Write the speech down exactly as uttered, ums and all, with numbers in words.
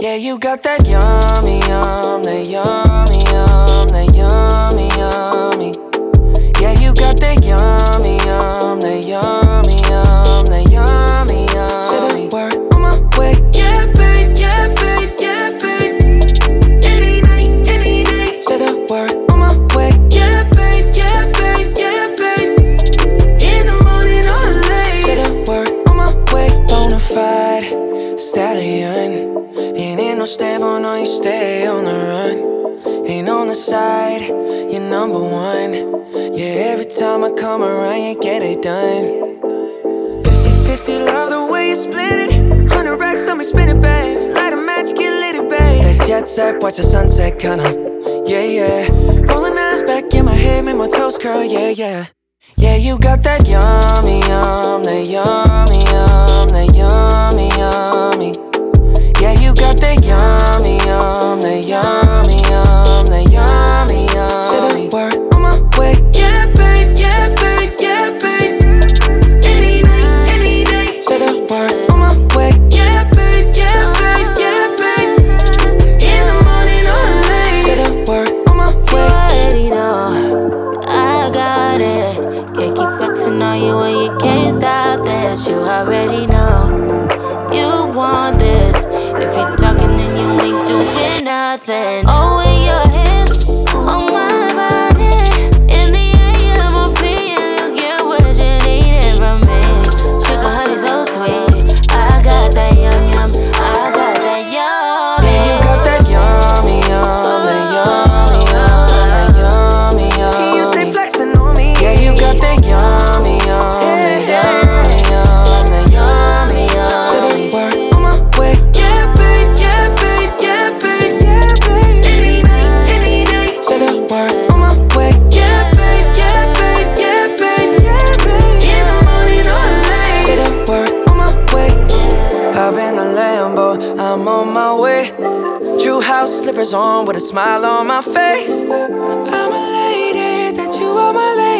Yeah, you got that yummy, yum, that yummy, yum, that yummy, yummy. Yeah, you got that yummy, yum, that yummy, yum, that yummy, yummy. Say the word on my way. Yeah, babe, yeah, babe, yeah, babe. Any night, any night. Say the word on my way. Yeah, babe, yeah, babe, yeah, babe. In the morning or late. Say the word on my way. Bonafide stallion. Ain't in no stable, no, you stay on the run. Ain't on the side, you're number one. Yeah, every time I come around, you get it done. Fifty fifty, love the way you split it. Hundred racks on me, spin it, babe. Light a match, get lit, it, babe. That jet set, watch the sunset, kinda. Yeah, yeah. Rolling eyes back in my head, make my toes curl, yeah, yeah. Yeah, you got that yummy, yum, that yummy, yum, that yummy, yummy. Yeah, you got that yummy, yum, that yummy, yum, that yummy, yum. Say the word on my way. Yeah, babe, yeah, babe, yeah, babe. Any night, any night. Say the word on my way. Yeah, babe, yeah, babe, yeah, babe. In the morning or late. Say the word on my way. You already know I got it. Can't keep flexing on you when you can't stop this. You already know you want this. If you're talking then you ain't doing nothing. Oh, with your hands on my body. In the A M or P M, you get what you needed from me. Sugar honey so sweet. I got that yum yum. I got that yum. Yeah, you got that yummy, yum, that yummy, yum, that yummy, yum. You stay flexing on me. Yeah, you got that yummy, yum, that yummy, yum, that yummy, yum. Say the word on my way. Yeah, babe, yeah, babe, yeah, babe, yeah, babe. Any night, any night. Say the word on my way. Yeah, babe, yeah, babe, yeah, babe, yeah, babe. In the morning or late. Say the word on my way. Hop in a Lambo, I'm on my way. True house slippers on with a smile on my face. I'm a lady, that you are my lady.